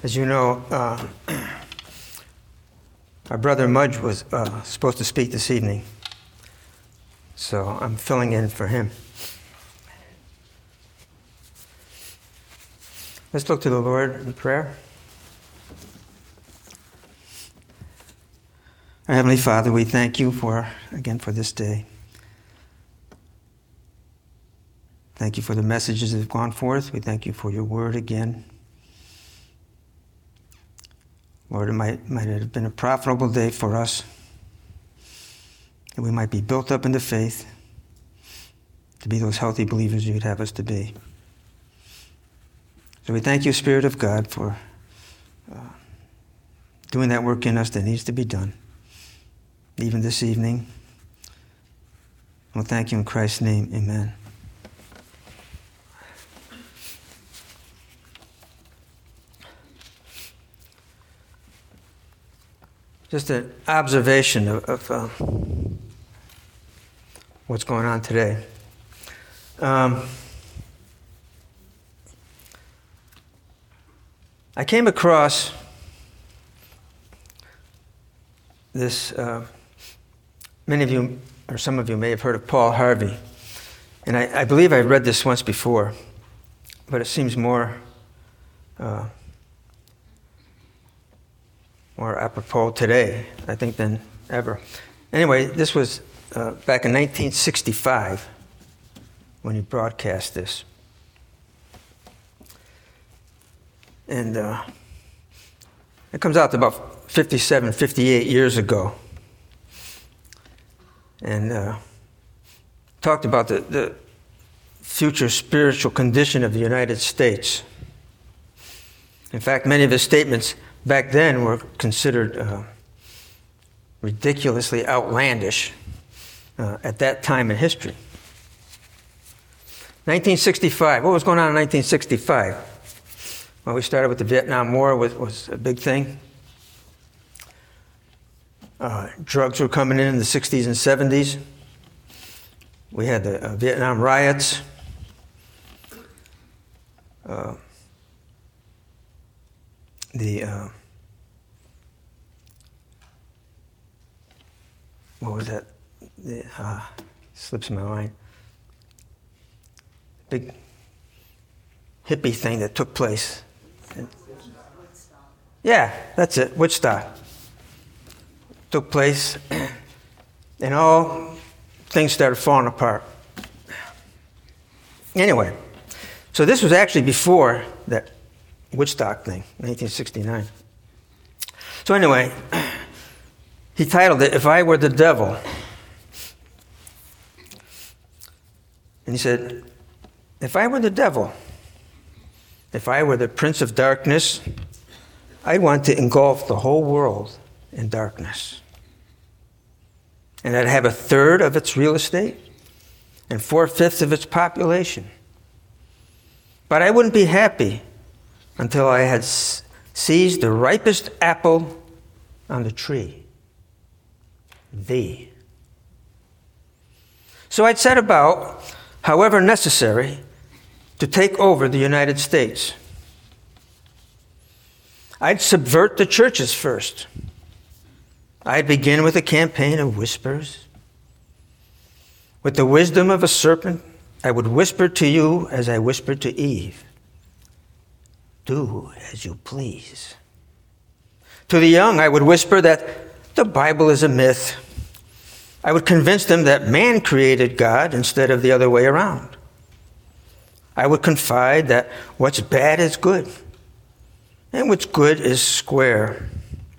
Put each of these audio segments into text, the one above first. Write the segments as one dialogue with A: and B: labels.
A: As you know, our brother Mudge was supposed to speak this evening, so I'm filling in for him. Let's look to the Lord in prayer. Our Heavenly Father, we thank you for this day. Thank you for the messages that have gone forth. We thank you for your word again. Lord, it might have been a profitable day for us, that we might be built up into faith to be those healthy believers you'd have us to be. So we thank you, Spirit of God, for doing that work in us that needs to be done, even this evening. We'll thank you in Christ's name. Amen. Just an observation of what's going on today. I came across this, many of you, or some of you may have heard of Paul Harvey. And I believe I read this once before, but it seems more apropos today, I think, than ever. Anyway, this was back in 1965 when he broadcast this. And it comes out to about 57, 58 years ago. And talked about the future spiritual condition of the United States. In fact, many of his statements back then were considered ridiculously outlandish at that time in history. 1965. What was going on in 1965? Well, we started with the Vietnam War, was a big thing. Drugs were coming in the 60s and 70s. We had the Vietnam riots. What was that? Slips my mind. Big hippie thing that took place. Yeah, that's it. Woodstock took place, and all things started falling apart. Anyway, so this was actually before that Woodstock thing, 1969. So anyway, he titled it, "If I Were the Devil." And he said, if I were the devil, if I were the prince of darkness, I'd want to engulf the whole world in darkness. And I'd have a third of its real estate and 4/5 of its population. But I wouldn't be happy until I had seized the ripest apple on the tree. Thee. So I'd set about, however necessary, to take over the United States. I'd subvert the churches first. I'd begin with a campaign of whispers. With the wisdom of a serpent, I would whisper to you as I whispered to Eve. Do as you please. To the young, I would whisper that the Bible is a myth. I would convince them that man created God instead of the other way around. I would confide that what's bad is good, and what's good is square.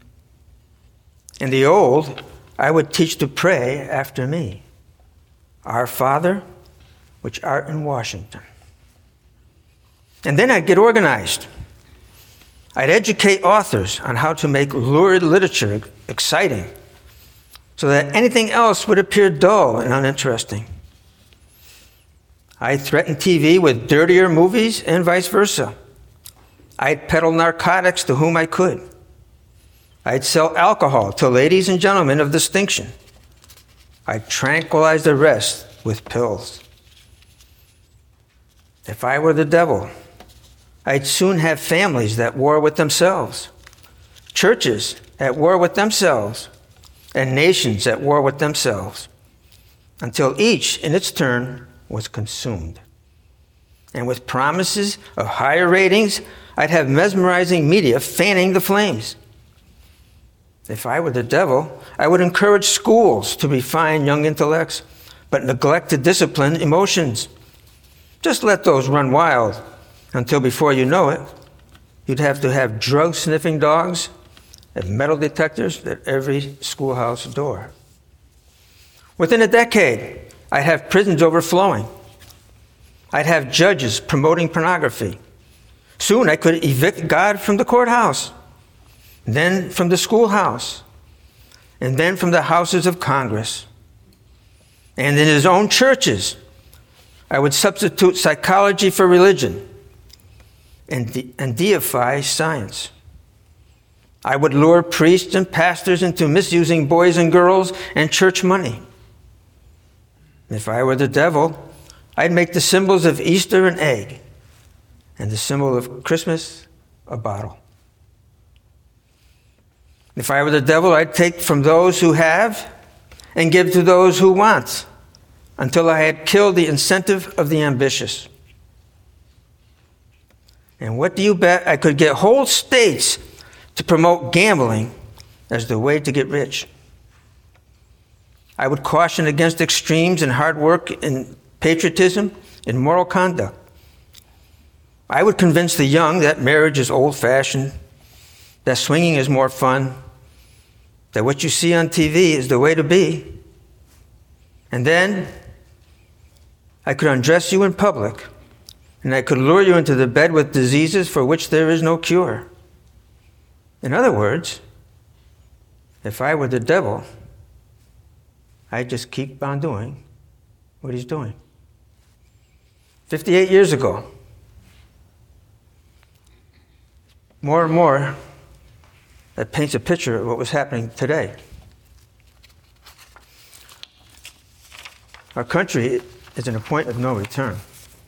A: In the old, I would teach to pray after me. Our Father, which art in Washington. And then I'd get organized. I'd educate authors on how to make lurid literature exciting, so that anything else would appear dull and uninteresting. I'd threaten TV with dirtier movies and vice versa. I'd peddle narcotics to whom I could. I'd sell alcohol to ladies and gentlemen of distinction. I'd tranquilize the rest with pills. If I were the devil, I'd soon have families that war with themselves, churches at war with themselves, and nations at war with themselves, until each in its turn was consumed. And with promises of higher ratings, I'd have mesmerizing media fanning the flames. If I were the devil, I would encourage schools to refine young intellects, but neglect to discipline emotions. Just let those run wild until before you know it, you'd have to have drug-sniffing dogs and metal detectors at every schoolhouse door. Within a decade, I'd have prisons overflowing. I'd have judges promoting pornography. Soon I could evict God from the courthouse, then from the schoolhouse, and then from the houses of Congress. And in his own churches, I would substitute psychology for religion and deify science. I would lure priests and pastors into misusing boys and girls and church money. If I were the devil, I'd make the symbols of Easter an egg and the symbol of Christmas a bottle. If I were the devil, I'd take from those who have and give to those who want until I had killed the incentive of the ambitious. And what do you bet? I could get whole states to promote gambling as the way to get rich. I would caution against extremes in hard work and patriotism and moral conduct. I would convince the young that marriage is old-fashioned, that swinging is more fun, that what you see on TV is the way to be. And then I could undress you in public, and I could lure you into the bed with diseases for which there is no cure. In other words, if I were the devil, I'd just keep on doing what he's doing. 58 years ago, more and more, that paints a picture of what was happening today. Our country is at a point of no return.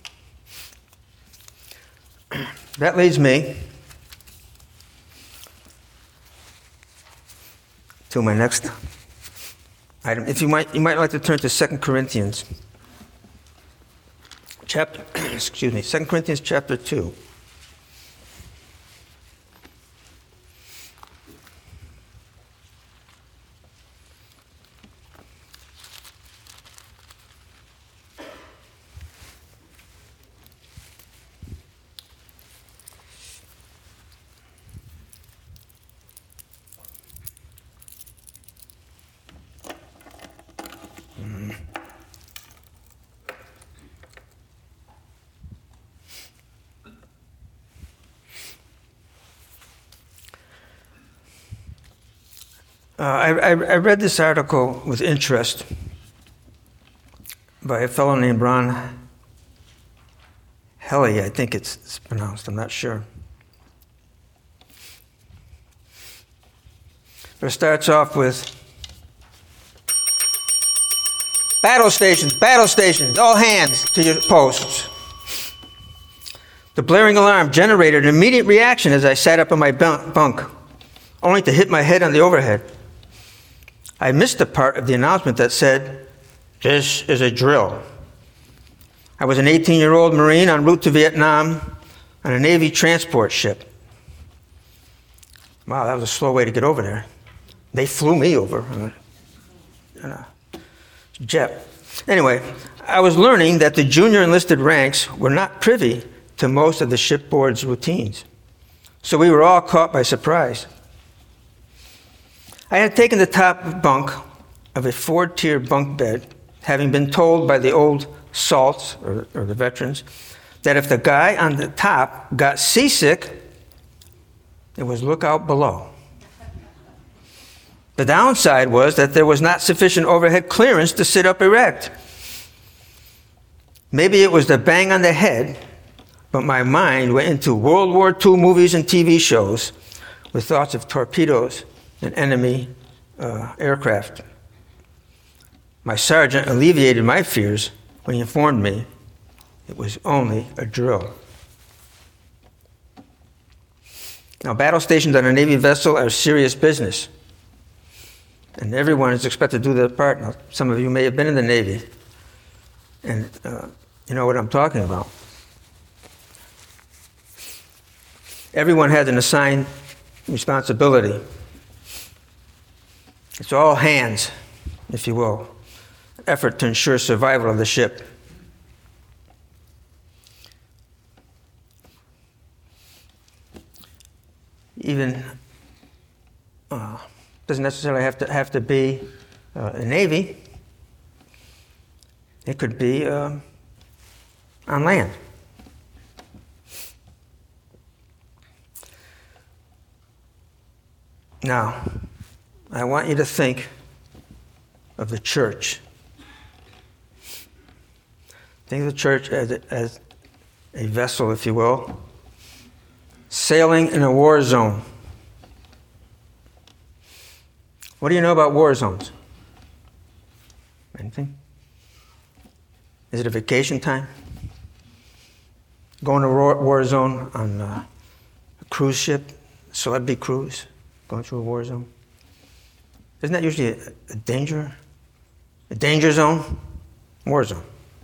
A: That leads me to my next item. If you might like to turn to 2 Corinthians chapter 2 Corinthians chapter 2. I read this article with interest by a fellow named Ron Helly, I think it's pronounced, I'm not sure. But it starts off with, battle stations, all hands to your posts. The blaring alarm generated an immediate reaction as I sat up in my bunk, only to hit my head on the overhead. I missed the part of the announcement that said, "This is a drill." I was an 18-year-old Marine en route to Vietnam on a Navy transport ship. Wow, that was a slow way to get over there. They flew me over on a jet. Anyway, I was learning that the junior enlisted ranks were not privy to most of the shipboard's routines. So we were all caught by surprise. I had taken the top bunk of a 4-tier bunk bed, having been told by the old salts, or the veterans, that if the guy on the top got seasick, it was look out below. The downside was that there was not sufficient overhead clearance to sit up erect. Maybe it was the bang on the head, but my mind went into World War II movies and TV shows with thoughts of torpedoes and enemy aircraft. My sergeant alleviated my fears when he informed me it was only a drill. Now, battle stations on a Navy vessel are serious business. And everyone is expected to do their part. Now, some of you may have been in the Navy, and you know what I'm talking about. Everyone has an assigned responsibility. It's all hands, if you will, an effort to ensure survival of the ship. Even doesn't necessarily have to be a Navy. It could be on land. Now, I want you to think of the church. Think of the church as a vessel, if you will, sailing in a war zone. What do you know about war zones? Anything? Is it a vacation time? Going to a war zone on a cruise ship, celebrity cruise, going through a war zone? Isn't that usually a danger zone? War zone.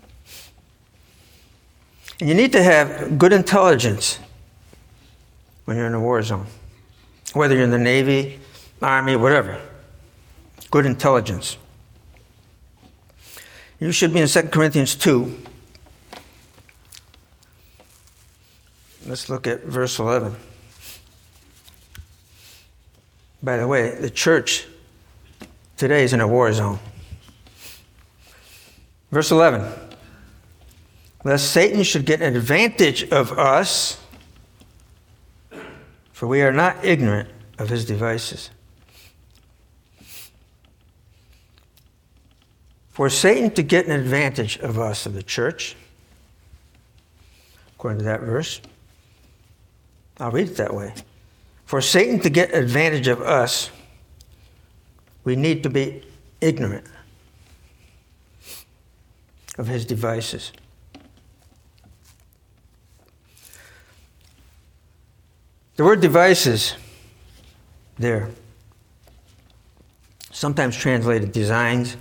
A: And you need to have good intelligence when you're in a war zone. Whether you're in the Navy, Army, whatever. Good intelligence. You should be in 2 Corinthians 2. Let's look at verse 11. By the way, the church today is in a war zone. Verse 11. Lest Satan should get an advantage of us, for we are not ignorant of his devices. For Satan to get an advantage of us, of the church, according to that verse, I'll read it that way. For Satan to get advantage of us, we need to be ignorant of his devices. The word devices there, sometimes translated designs,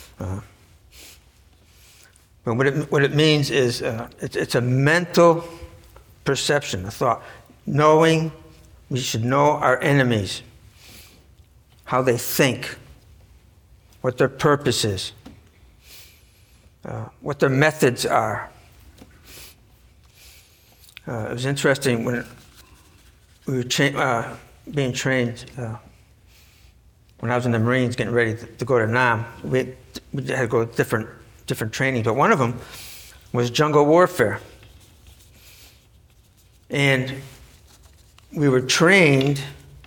A: but what it means is it's a mental perception, a thought. Knowing, we should know our enemies, how they think, what their purpose is, what their methods are. It was interesting when we were being trained. When I was in the Marines, getting ready to go to Nam, we had to go different trainings, but one of them was jungle warfare, and we were trained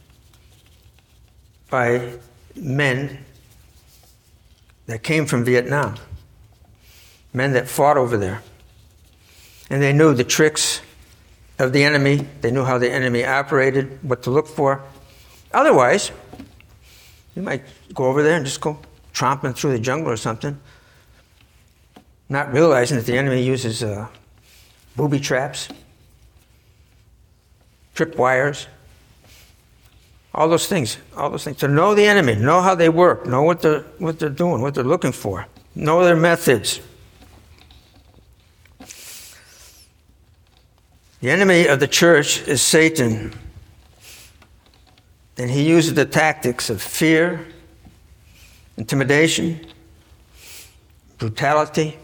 A: by men that came from Vietnam, men that fought over there, and they knew the tricks of the enemy. They knew how the enemy operated, what to look for. Otherwise, you might go over there and just go tromping through the jungle or something, not realizing that the enemy uses booby traps, tripwires, all those things. To know the enemy, know how they work, know what they're doing, what they're looking for, know their methods. The enemy of the church is Satan. And he uses the tactics of fear, intimidation, brutality.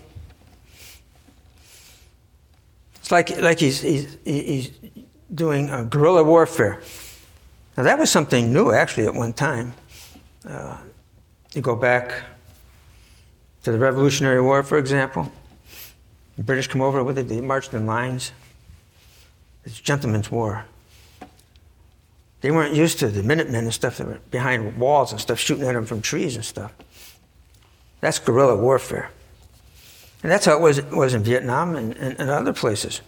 A: It's like he's doing guerrilla warfare. Now that was something new actually at one time. You go back to the Revolutionary War, for example. The British come over with it, they marched in lines. It's gentlemen's war. They weren't used to the Minutemen and stuff that were behind walls and stuff, shooting at them from trees and stuff. That's guerrilla warfare. And that's how it was in Vietnam and other places.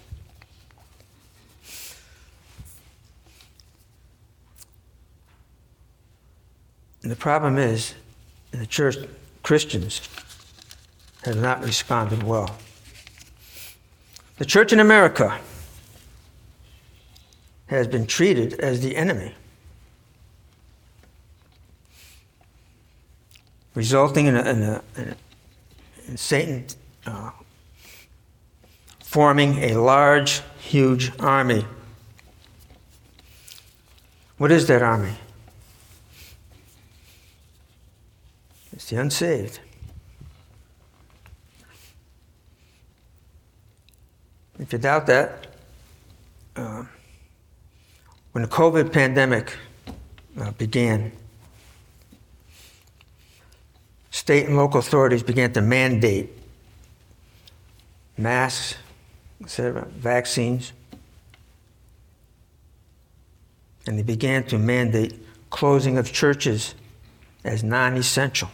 A: And the problem is, in the church, Christians have not responded well. The church in America has been treated as the enemy, resulting in Satan forming a large, huge army. What is that army? It's the unsaved. If you doubt that, when the COVID pandemic began, state and local authorities began to mandate masks, etc., vaccines, and they began to mandate closing of churches as non-essential.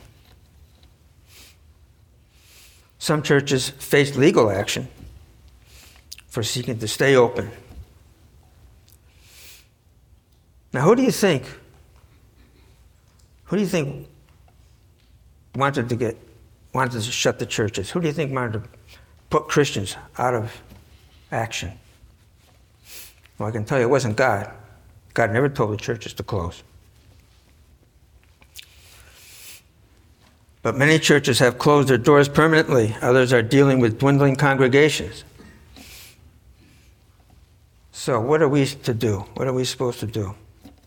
A: Some churches faced legal action for seeking to stay open. Now, who do you think wanted to shut the churches? Who do you think wanted to put Christians out of action? Well, I can tell you it wasn't God. God never told the churches to close. But many churches have closed their doors permanently. Others are dealing with dwindling congregations. So what are we to do? What are we supposed to do?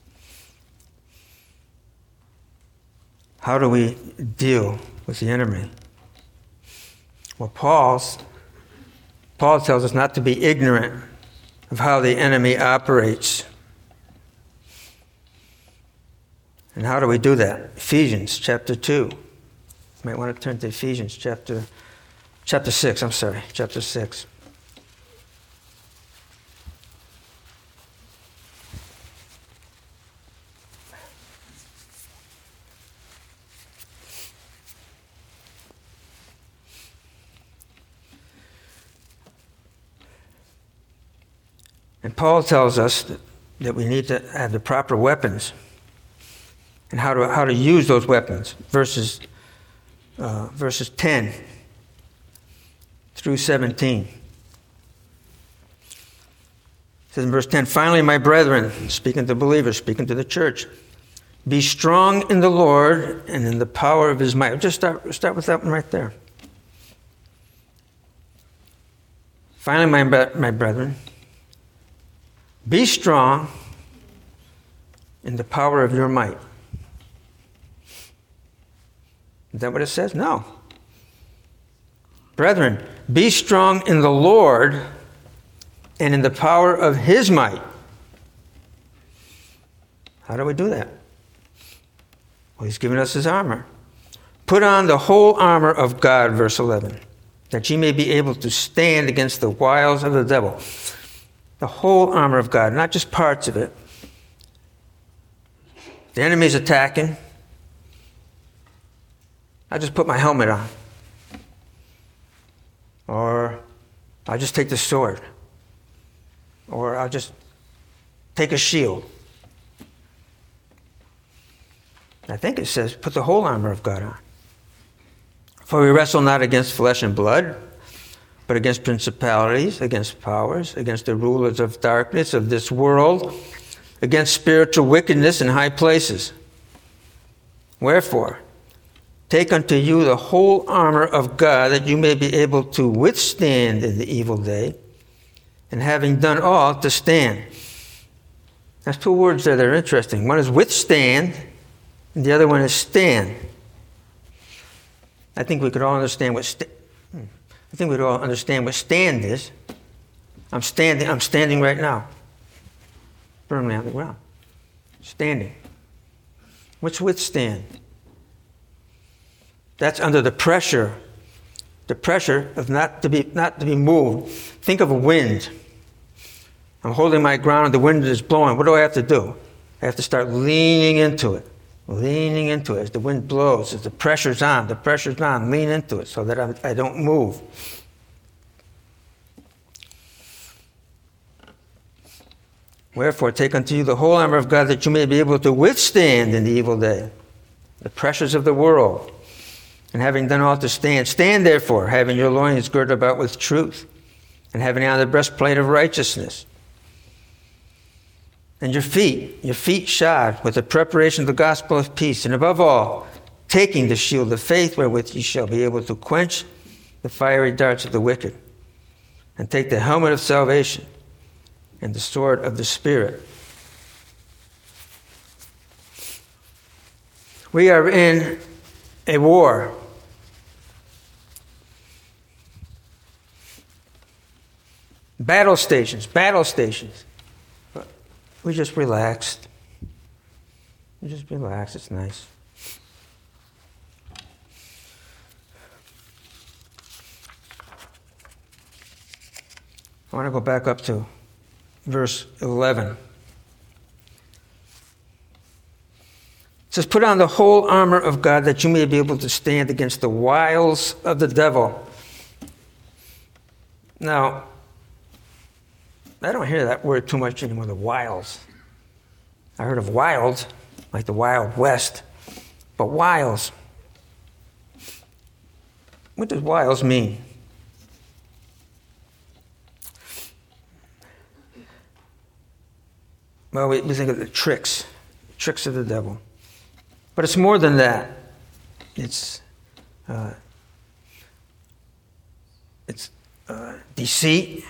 A: How do we deal with the enemy? Well, Paul tells us not to be ignorant of how the enemy operates. And how do we do that? Ephesians chapter 2. You might want to turn to Ephesians chapter 6, chapter 6. And Paul tells us that we need to have the proper weapons and how to use those weapons. Verses 10 through 17. It says in verse 10, "Finally, my brethren," speaking to believers, speaking to the church, "be strong in the Lord and in the power of his might." Just start with that one right there. "Finally, my brethren, be strong in the power of your might." Is that what it says? No. "Brethren, be strong in the Lord and in the power of his might." How do we do that? Well, he's given us his armor. "Put on the whole armor of God," verse 11, "that ye may be able to stand against the wiles of the devil." The whole armor of God, not just parts of it. The enemy's attacking. I just put my helmet on. Or I'll just take the sword. Or I'll just take a shield. I think it says put the whole armor of God on. "For we wrestle not against flesh and blood, but against principalities, against powers, against the rulers of darkness of this world, against spiritual wickedness in high places. Wherefore, take unto you the whole armor of God, that you may be able to withstand in the evil day, and having done all, to stand." That's two words there that are interesting. One is withstand, and the other one is stand. I think we could all understand what stand is. I'm standing right now, firmly on the ground. Standing. What's withstand? That's under the pressure of not to be moved. Think of a wind. I'm holding my ground and the wind is blowing. What do I have to do? I have to start leaning into it as the wind blows, as the pressure's on, lean into it so that I don't move. "Wherefore, take unto you the whole armor of God, that you may be able to withstand in the evil day, the pressures of the world. And having done all to stand, stand therefore, having your loins girded about with truth, and having on the breastplate of righteousness, And your feet shod with the preparation of the gospel of peace. And above all, taking the shield of faith wherewith ye shall be able to quench the fiery darts of the wicked. And take the helmet of salvation and the sword of the Spirit. We are in a war. Battle stations. We just relaxed. It's nice. I want to go back up to verse 11. It says, put on the whole armor of God that you may be able to stand against the wiles of the devil. Now, I don't hear that word too much anymore, the wiles. I heard of wild, like the Wild West, but wiles. What does wiles mean? Well, we think of the tricks of the devil. But it's more than that. It's deceit,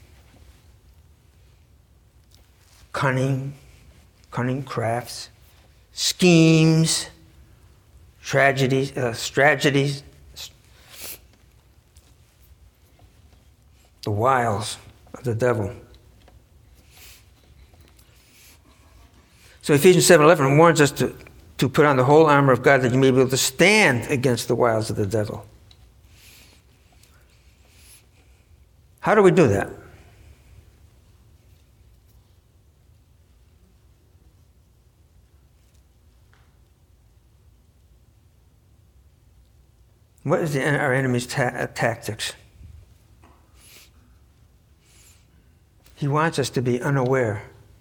A: cunning crafts, schemes, strategies, the wiles of the devil. So Ephesians 7:11 warns us to put on the whole armor of God that you may be able to stand against the wiles of the devil. How do we do that? What is our enemy's tactics? He wants us to be unaware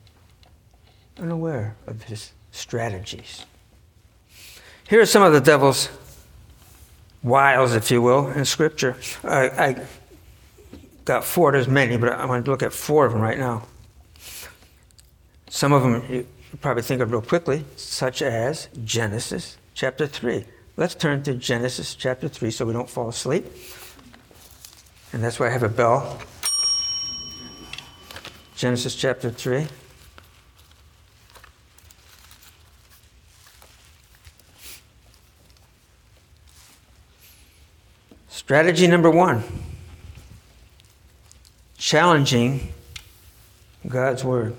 A: of his strategies. Here are some of the devil's wiles, if you will, in Scripture. I got 4, there's many, but I want to look at 4 of them right now. Some of them you probably think of real quickly, such as Genesis chapter 3. Let's turn to Genesis chapter 3 so we don't fall asleep. And that's why I have a bell. Genesis chapter 3. Strategy number 1. Challenging God's word.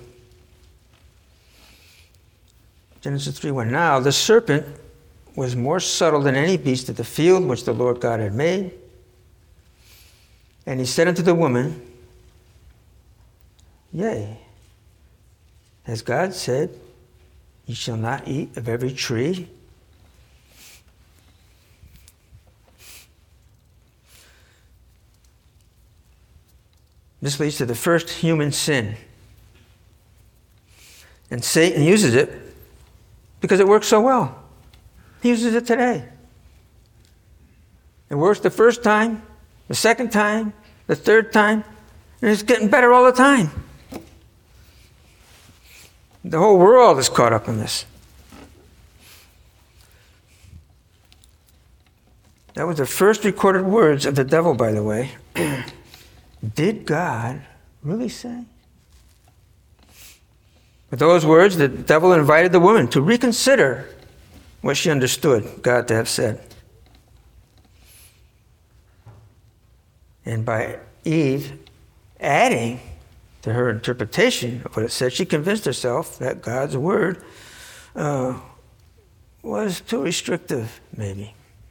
A: Genesis 3:1. Now the serpent was more subtle than any beast of the field which the Lord God had made. And he said unto the woman, Yea, as God said, ye shall not eat of every tree. This leads to the first human sin. And Satan uses it because it works so well. He uses it today. It works the first time, the second time, the third time, and it's getting better all the time. The whole world is caught up in this. That was the first recorded words of the devil, by the way. Did God really say? With those words, the devil invited the woman to reconsider what she understood God to have said. And by Eve adding to her interpretation of what it said, she convinced herself that God's word was too restrictive, maybe.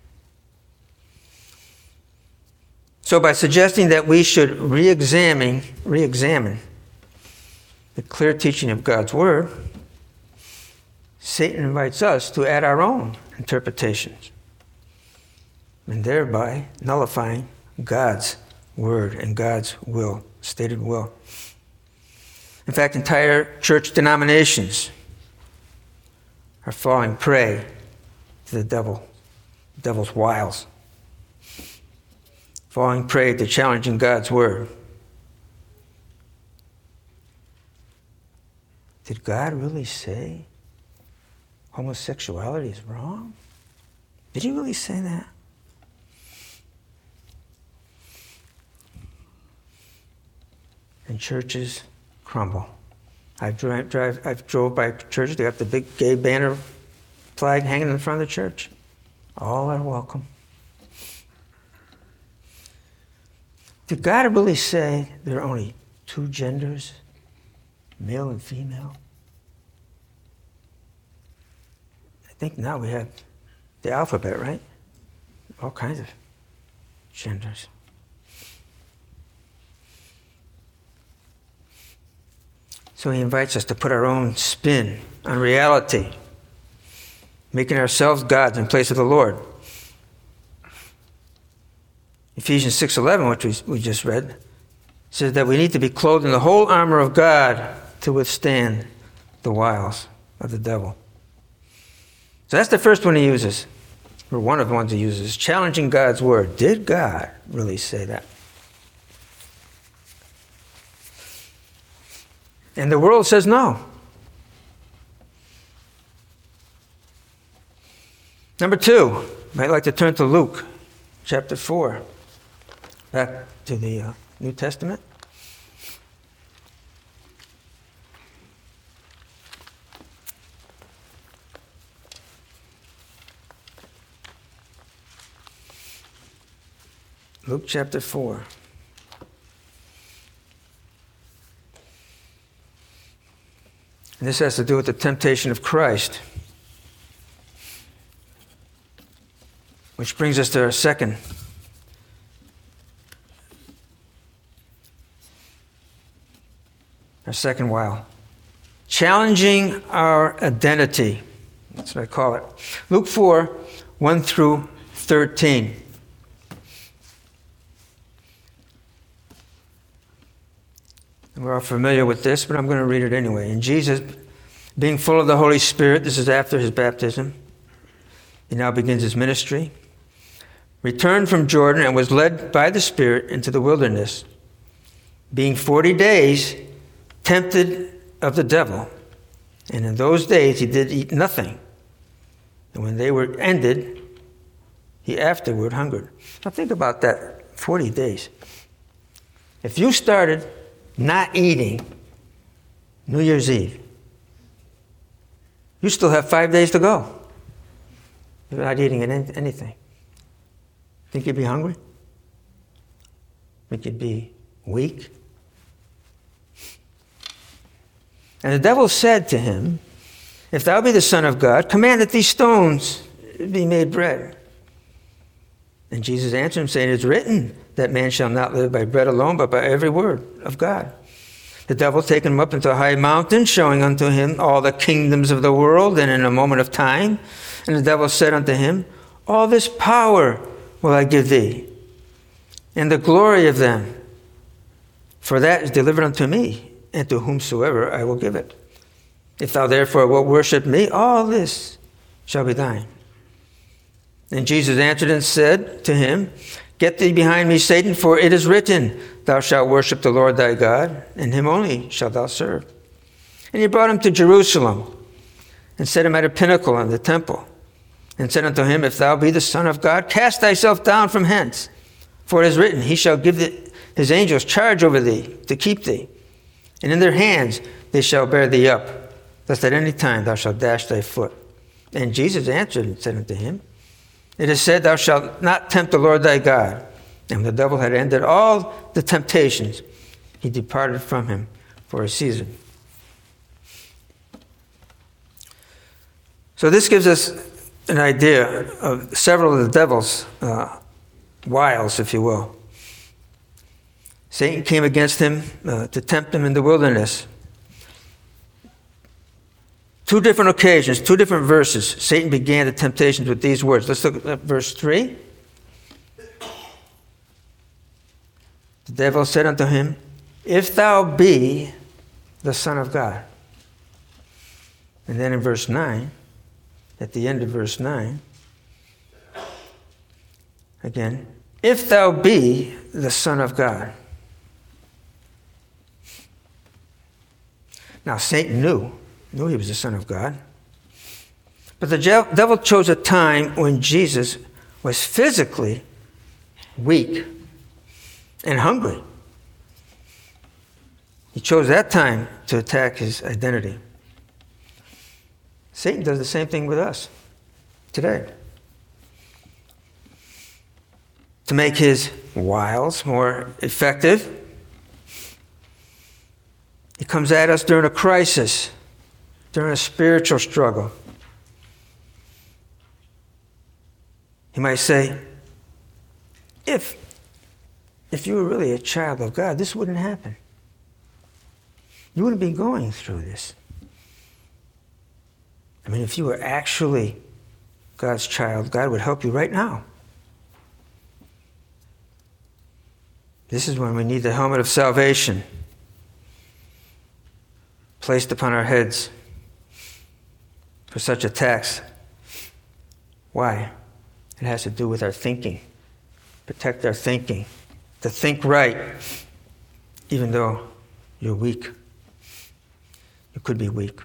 A: So by suggesting that we should re-examine the clear teaching of God's word, Satan invites us to add our own interpretations, and thereby nullifying God's word and God's will, stated will. In fact, entire church denominations are falling prey to the devil's wiles, falling prey to challenging God's word. Did God really say homosexuality is wrong? Did he really say that? And churches crumble. I've drove by churches, they got the big gay banner flag hanging in front of the church. All are welcome. Did God really say there are only two genders, male and female? I think now we have the alphabet, right? All kinds of genders. So he invites us to put our own spin on reality, making ourselves gods in place of the Lord. Ephesians 6:11, which we just read, says that we need to be clothed in the whole armor of God to withstand the wiles of the devil. So that's the first one he uses, or one of the ones he uses, challenging God's word. Did God really say that? And the world says no. Number 2, you might like to turn to Luke chapter 4, back to the New Testament. Luke chapter 4. And this has to do with the temptation of Christ. Which brings us to our second while. Challenging our identity. That's what I call it. Luke 4, 1 through 13. We're all familiar with this, but I'm going to read it anyway. And Jesus, being full of the Holy Spirit, this is after his baptism, he now begins his ministry, returned from Jordan and was led by the Spirit into the wilderness, being 40 days tempted of the devil. And in those days he did eat nothing. And when they were ended, he afterward hungered. Now think about that, 40 days. If you started not eating New Year's Eve, you still have 5 days to go. You're not eating anything. Think you'd be hungry? Think you'd be weak? And the devil said to him, if thou be the Son of God, command that these stones be made bread. And Jesus answered him, saying, it is written that man shall not live by bread alone, but by every word of God. The devil taken him up into a high mountain, showing unto him all the kingdoms of the world, and in a moment of time. And the devil said unto him, all this power will I give thee, and the glory of them. For that is delivered unto me, and to whomsoever I will give it. If thou therefore wilt worship me, all this shall be thine. And Jesus answered and said to him, get thee behind me, Satan, for it is written, thou shalt worship the Lord thy God, and him only shalt thou serve. And he brought him to Jerusalem, and set him at a pinnacle in the temple, and said unto him, if thou be the Son of God, cast thyself down from hence. For it is written, he shall give his angels charge over thee, to keep thee. And in their hands they shall bear thee up, lest at any time thou shalt dash thy foot. And Jesus answered and said unto him, it is said, thou shalt not tempt the Lord thy God. And when the devil had ended all the temptations, he departed from him for a season. So this gives us an idea of several of the devil's wiles, if you will. Satan came against him to tempt him in the wilderness. 2 different occasions, 2 different verses. Satan began the temptations with these words. Let's look at verse 3. The devil said unto him, if thou be the Son of God. And then in verse 9, at the end of verse 9, again, if thou be the Son of God. Now, Satan knew he was the Son of God. But the devil chose a time when Jesus was physically weak and hungry. He chose that time to attack his identity. Satan does the same thing with us today. To make his wiles more effective, he comes at us during a crisis, during a spiritual struggle. He might say, if you were really a child of God, this wouldn't happen. You wouldn't be going through this. I mean, if you were actually God's child, God would help you right now. This is when we need the helmet of salvation placed upon our heads for such attacks. Why? It has to do with our thinking. Protect our thinking. To think right, even though you're weak. You could be weak.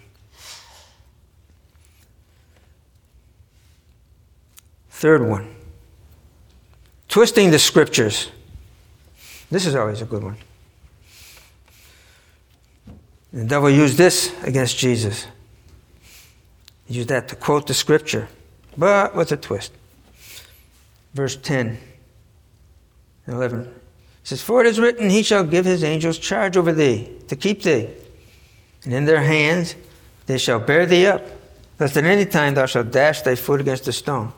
A: Third one, twisting the scriptures. This is always a good one. The devil used this against Jesus. He used that to quote the scripture, but with a twist. Verse 10 and 11. It says, "For it is written, he shall give his angels charge over thee, to keep thee. And in their hands they shall bear thee up, lest at any time thou shalt dash thy foot against a stone."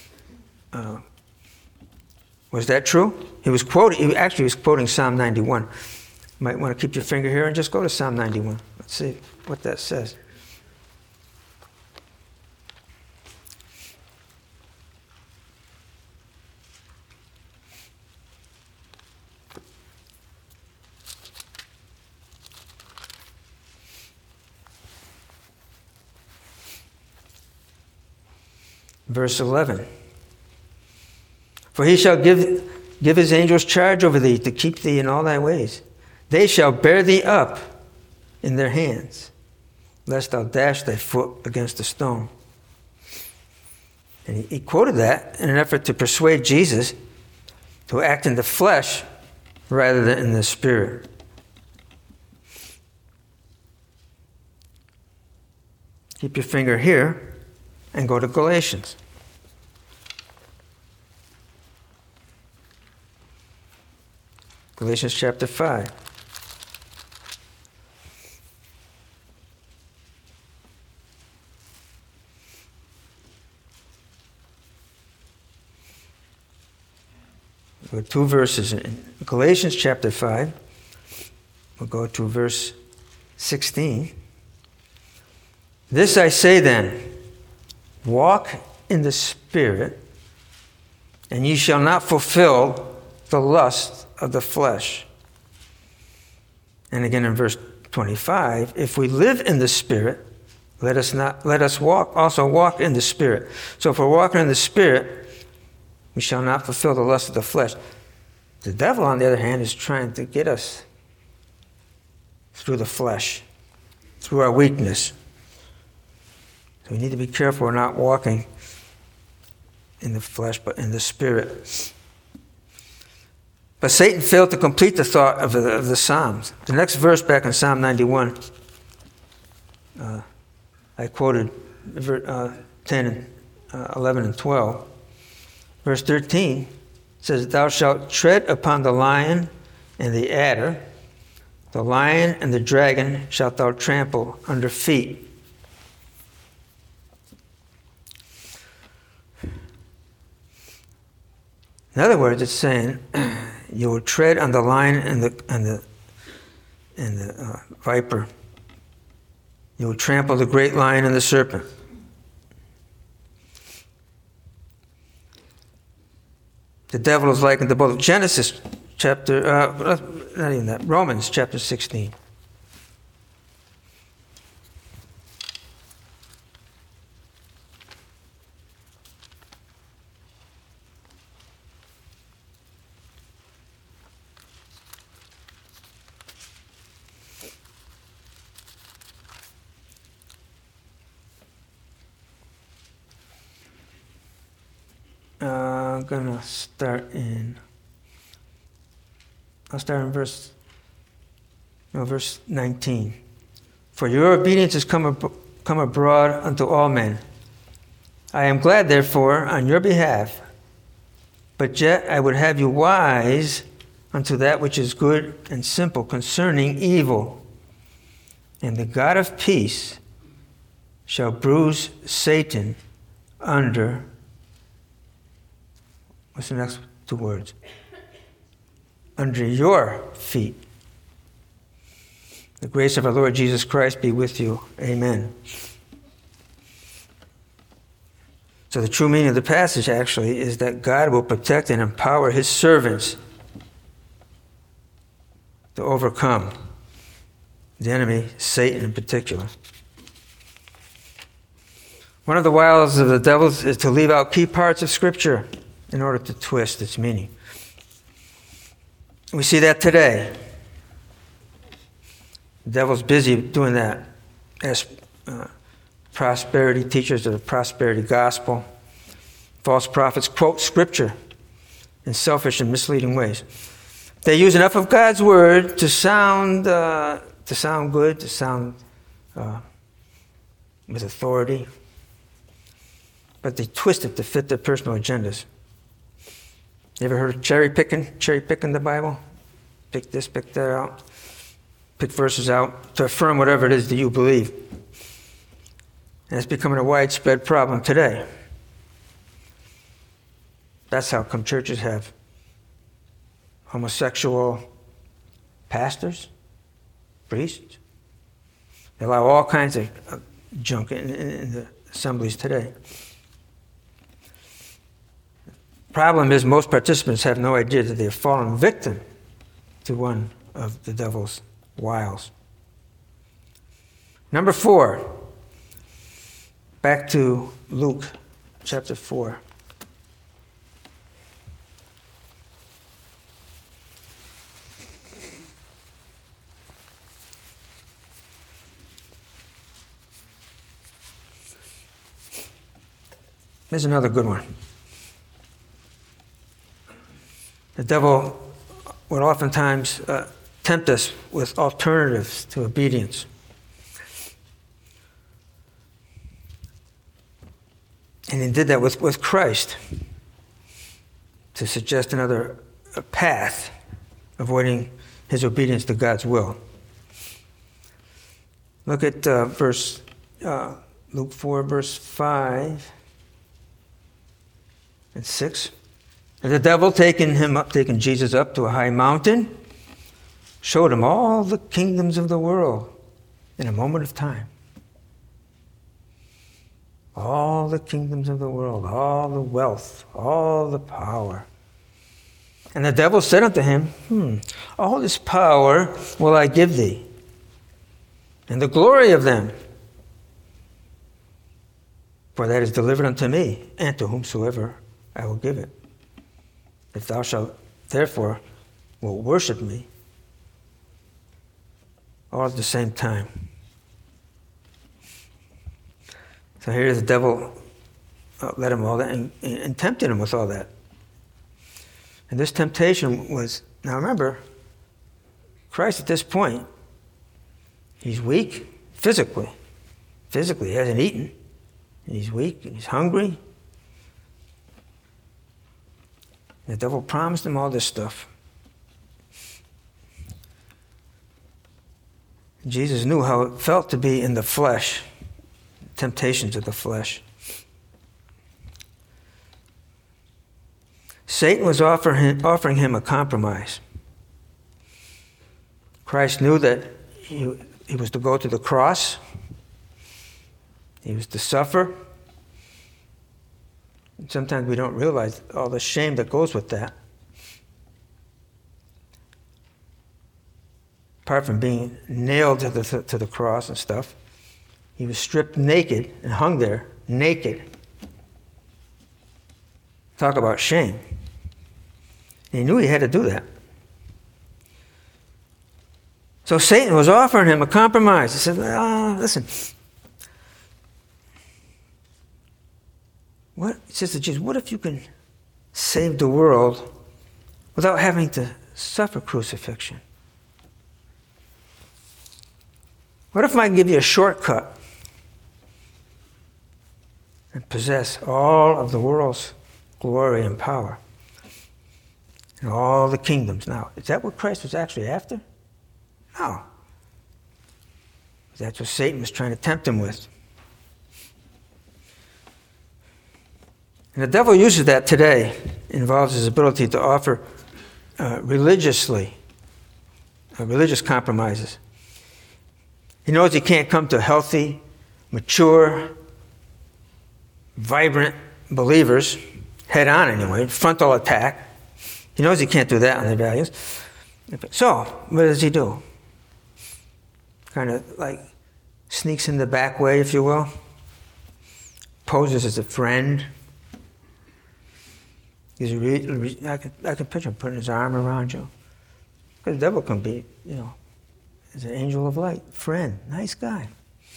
A: Was that true? He was quoting Psalm 91. You might want to keep your finger here and just go to Psalm 91. Let's see what that says. Verse 11. "For he shall give his angels charge over thee, to keep thee in all thy ways. They shall bear thee up in their hands, lest thou dash thy foot against a stone." And he quoted that in an effort to persuade Jesus to act in the flesh rather than in the spirit. Keep your finger here and go to Galatians. Galatians chapter 5. We'll go 2 verses in Galatians chapter 5. We'll go to verse 16. "This I say then, walk in the Spirit, and ye shall not fulfill the lust of the flesh." And again in verse 25, "If we live in the Spirit, let us also walk in the Spirit. So if we're walking in the Spirit, we shall not fulfill the lust of the flesh." The devil, on the other hand, is trying to get us through the flesh, through our weakness. So we need to be careful we're not walking in the flesh, but in the Spirit. But Satan failed to complete the thought of the Psalms. The next verse back in Psalm 91, I quoted 10, 11, and 12. Verse 13 says, "Thou shalt tread upon the lion and the adder. The lion and the dragon shalt thou trample under feet." In other words, it's saying you will tread on the lion and the viper. You will trample the great lion and the serpent. The devil is likened to both. Genesis chapter, not even that, Romans chapter 16. I'm going to start in, verse 19. For your obedience has come abroad unto all men. I am glad, therefore, on your behalf, but yet I would have you wise unto that which is good and simple concerning evil. And the God of peace shall bruise Satan under, what's the next two words? Under your feet. The grace of our Lord Jesus Christ be with you. Amen. So the true meaning of the passage actually is that God will protect and empower his servants to overcome the enemy, Satan in particular. One of the wiles of the devil is to leave out key parts of Scripture in order to twist its meaning. We see that today. The devil's busy doing that as prosperity teachers of the prosperity gospel. False prophets quote Scripture in selfish and misleading ways. They use enough of God's word to sound good, to sound with authority, but they twist it to fit their personal agendas. You ever heard of cherry picking the Bible? Pick this, pick that out, pick verses out to affirm whatever it is that you believe. And it's becoming a widespread problem today. That's how come churches have homosexual pastors, priests. They allow all kinds of junk in the assemblies today. Problem is most participants have no idea that they have fallen victim to one of the devil's wiles. Number 4, back to Luke chapter 4. Here's another good one. The devil would oftentimes tempt us with alternatives to obedience. And he did that with Christ to suggest another path, avoiding his obedience to God's will. Look at Luke 4, verse 5 and 6. And the devil, taking Jesus up to a high mountain, showed him all the kingdoms of the world in a moment of time. All the kingdoms of the world, all the wealth, all the power. And the devil said unto him, all this power will I give thee, and the glory of them. For that is delivered unto me, and to whomsoever I will give it. If thou shalt therefore will worship me, all at the same time. So here the devil led him all that and tempted him with all that. And this temptation was, now remember, Christ at this point, he's weak physically. Physically, he hasn't eaten. And he's weak and he's hungry. The devil promised him all this stuff. Jesus knew how it felt to be in the flesh, temptations of the flesh. Satan was offering him a compromise. Christ knew that he was to go to the cross. He was to suffer. And sometimes we don't realize all the shame that goes with that. Apart from being nailed to the cross and stuff, he was stripped naked and hung there naked. Talk about shame. And he knew he had to do that. So Satan was offering him a compromise. He said, listen. He says to Jesus, what if you can save the world without having to suffer crucifixion? What if I give you a shortcut and possess all of the world's glory and power and all the kingdoms? Now, is that what Christ was actually after? No. That's what Satan was trying to tempt him with. And the devil uses that today. It involves his ability to offer religious compromises. He knows he can't come to healthy, mature, vibrant believers, head on anyway, frontal attack. He knows he can't do that on their values. So, what does he do? Kind of like sneaks in the back way, if you will. Poses as a friend. I can picture him putting his arm around you. Because the devil can be, as an angel of light, friend, nice guy.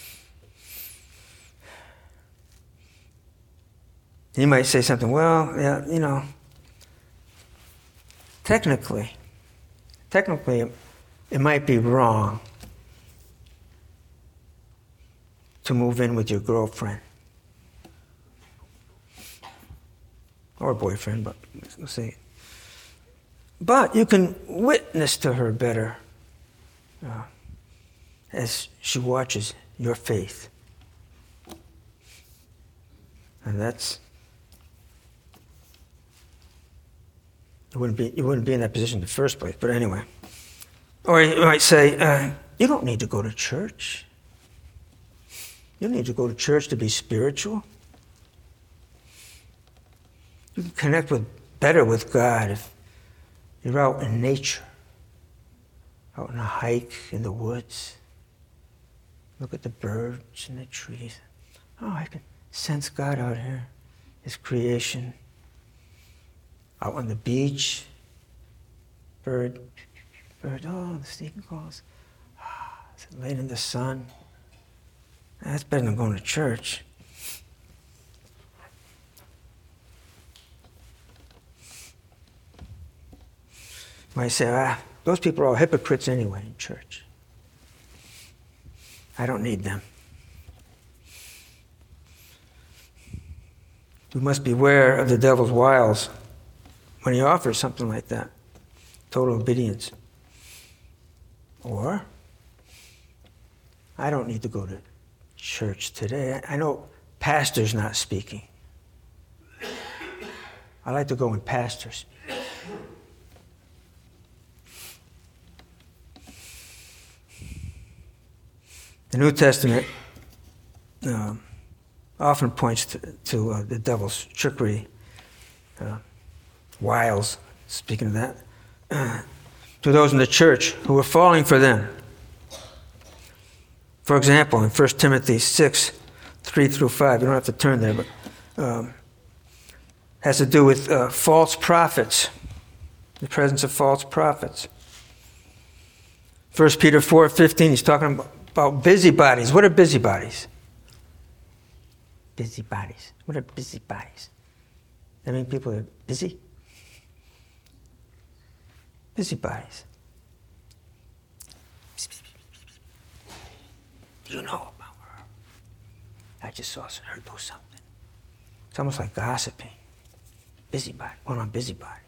A: He might say something, well, yeah, technically, it might be wrong to move in with your girlfriend. Or boyfriend, but let's say. But you can witness to her better as she watches your faith. And that's, you wouldn't be in that position in the first place, but anyway. Or you might say, you don't need to go to church. You don't need to go to church to be spiritual. You can connect better with God if you're out in nature, out on a hike in the woods. Look at the birds and the trees. Oh, I can sense God out here, His creation. Out on the beach, bird, oh, the sneaking calls. Laying in the sun. That's better than going to church. Might say, those people are all hypocrites anyway in church. I don't need them. We must beware of the devil's wiles when he offers something like that, total obedience. Or, I don't need to go to church today. I know pastor's not speaking. I like to go when pastor speaks. The New Testament often points to the devil's trickery, wiles, speaking of that, to those in the church who are falling for them. For example, in 1 Timothy 6, 3 through 5, you don't have to turn there, but has to do with false prophets, the presence of false prophets. 1 Peter 4:15, he's talking about busybodies. What are busybodies? Busybodies. What are busybodies? I mean, people are busy? Busybodies. You know about her. I just saw her do something. It's almost like gossiping. Busybody. Going on busybody.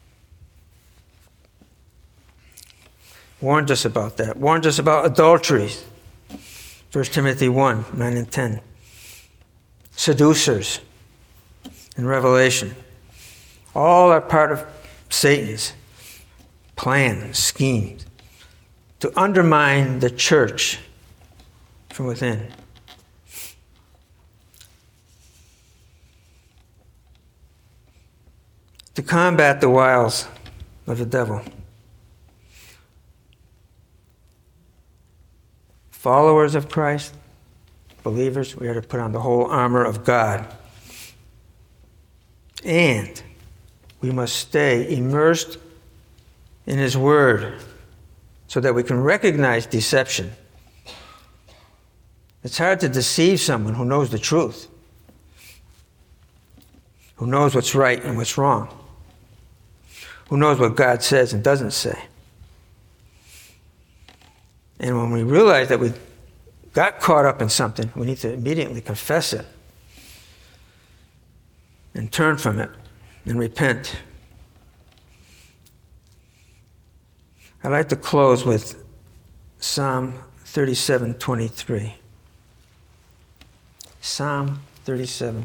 A: Warned us about that. Warned us about adulteries. 1 Timothy 1, 9 and 10. Seducers in Revelation. All are part of Satan's plan, schemes to undermine the church from within. To combat the wiles of the devil, followers of Christ, believers, we are to put on the whole armor of God. And we must stay immersed in His Word so that we can recognize deception. It's hard to deceive someone who knows the truth, who knows what's right and what's wrong. who knows what God says and doesn't say. And when we realize that we got caught up in something, we need to immediately confess it and turn from it and repent. I'd like to close with Psalm 37:23. Psalm 37.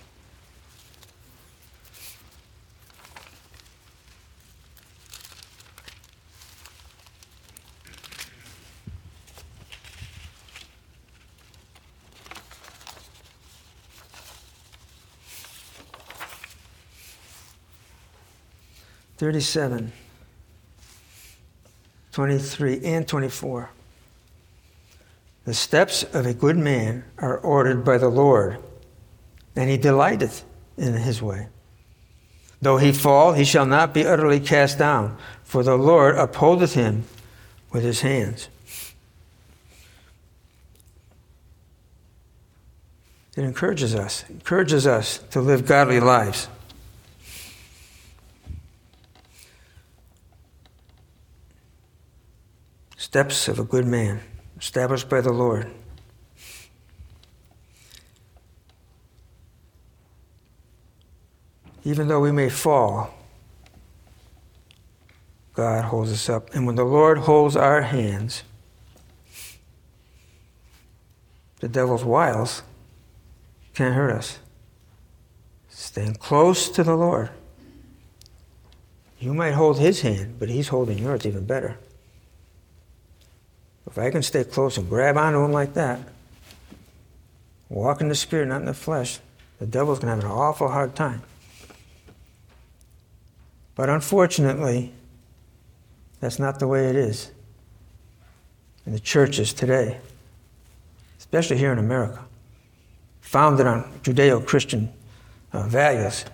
A: (37) 23 and 24. The steps of a good man are ordered by the Lord, and he delighteth in his way. Though he fall, he shall not be utterly cast down, for the Lord upholdeth him with his hands. It encourages us to live godly lives. Steps of a good man, established by the Lord. Even though we may fall, God holds us up. And when the Lord holds our hands, the devil's wiles can't hurt us. Staying close to the Lord. You might hold his hand, but he's holding yours even better. If I can stay close and grab onto him like that, walk in the Spirit, not in the flesh, the devil's going to have an awful hard time. But unfortunately, that's not the way it is in the churches today, especially here in America, founded on Judeo-Christian values.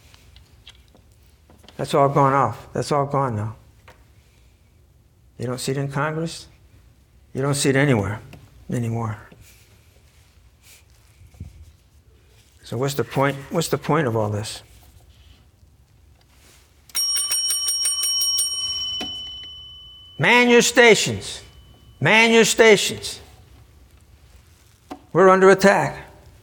A: That's all gone off. That's all gone now. You don't see it in Congress. You don't see it anywhere anymore. So what's the point? What's the point of all this? Man your stations. Man your stations. We're under attack.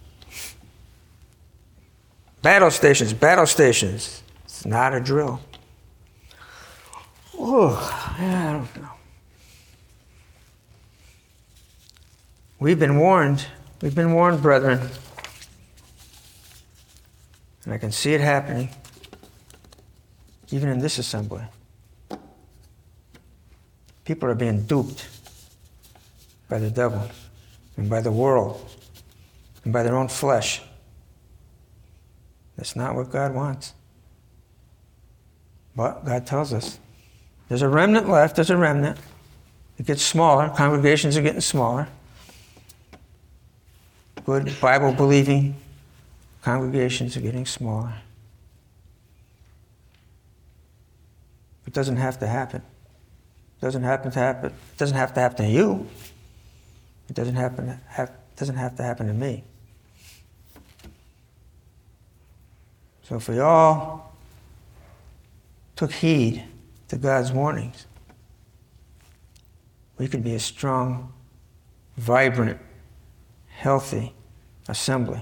A: Battle stations, battle stations. It's not a drill. Oh, I don't know. We've been warned, brethren. And I can see it happening, even in this assembly. People are being duped by the devil and by the world and by their own flesh. That's not what God wants. But God tells us there's a remnant left, there's a remnant. It gets smaller, congregations are getting smaller. Good Bible-believing congregations are getting smaller. It doesn't have to happen. It doesn't have to happen. It doesn't have to happen to you. It doesn't have to happen to me. So if we all took heed to God's warnings, we could be a strong, vibrant, healthy assembly.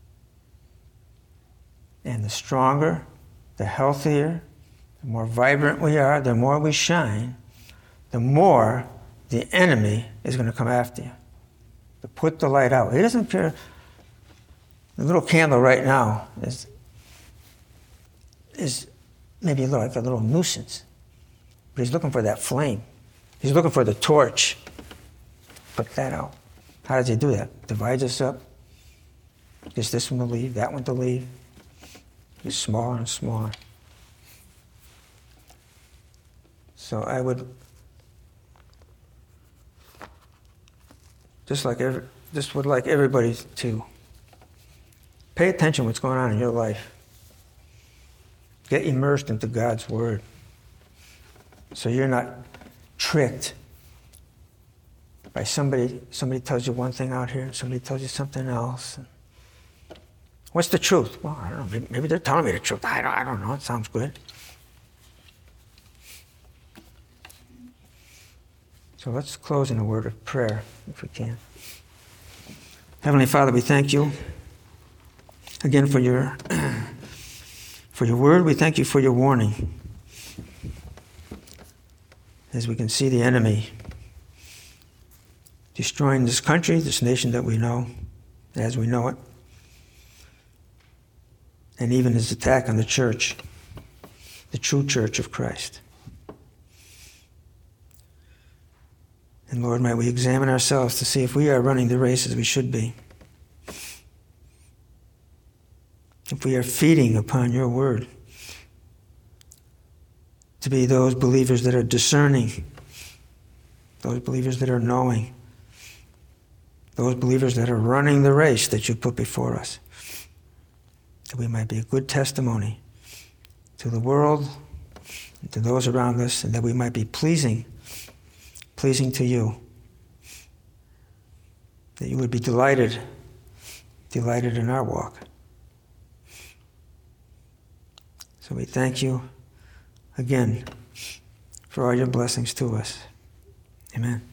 A: And the stronger, the healthier, the more vibrant we are, the more we shine, the more the enemy is going to come after you. To put the light out. He doesn't care. The little candle right now is maybe like a little nuisance. But he's looking for that flame. He's looking for the torch. Put that out. How does he do that? Divides us up. Gets this one to leave, that one to leave. Gets smaller and smaller. So I would just would like everybody to pay attention to what's going on in your life. Get immersed into God's Word so you're not tricked by somebody tells you one thing out here, somebody tells you something else. What's the truth? Well, I don't know. Maybe they're telling me the truth. I don't know. It sounds good. So let's close in a word of prayer, if we can. Heavenly Father, we thank you again for your word. We thank you for your warning. As we can see the enemy destroying this country, this nation that we know, as we know it, and even his attack on the church, the true church of Christ. And Lord, might we examine ourselves to see if we are running the race as we should be. If we are feeding upon your word, to be those believers that are discerning, those believers that are knowing, those believers that are running the race that you put before us, that we might be a good testimony to the world and to those around us, and that we might be pleasing to you, that you would be delighted in our walk. So we thank you again for all your blessings to us. Amen.